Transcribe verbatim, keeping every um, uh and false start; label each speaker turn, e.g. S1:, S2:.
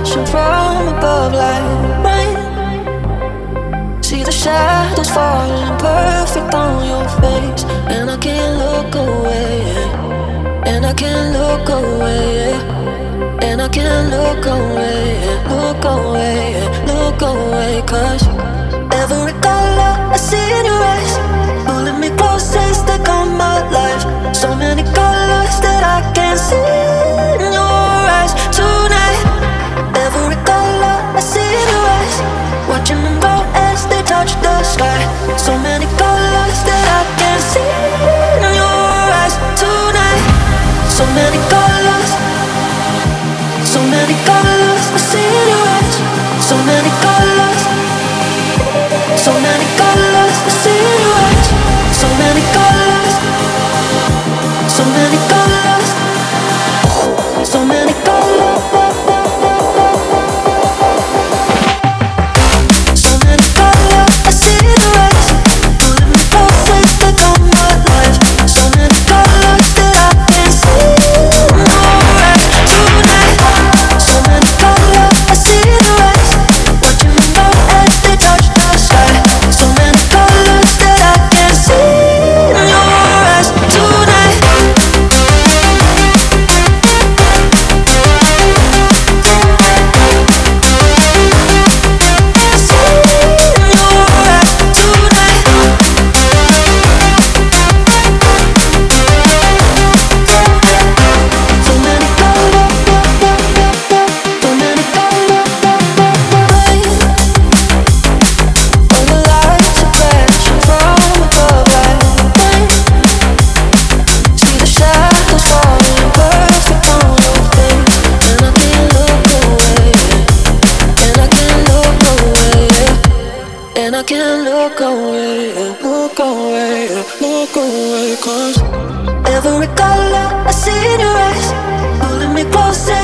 S1: reflection from above like rain. See the shadows falling perfect on your face, and I can't look away, and I can't look away, and I can't look away, look away, look away. Cause every color I see in your eyes, pulling me closer, stuck on my life. So many colors that I can't see in your eyes tonight. Every color I see in your eyes, watching them go as they touch the sky. So many colors that I can't see in your eyes tonight. So many colors, so many colors I see in your eyes. So many colors, so many colors I see in your eyes. So many colors, so many colors, so many colors. So many colors I see in your eyes, pulling me closer, stuck on my life. So many colors that I can't see in your eyes tonight. So many colors I see in your eyes, watching them go as they touch the sky. So many colors that I can't see in your eyes tonight. And I can't look away, look away, look away. Cause every color I see in your eyes, pulling me closer,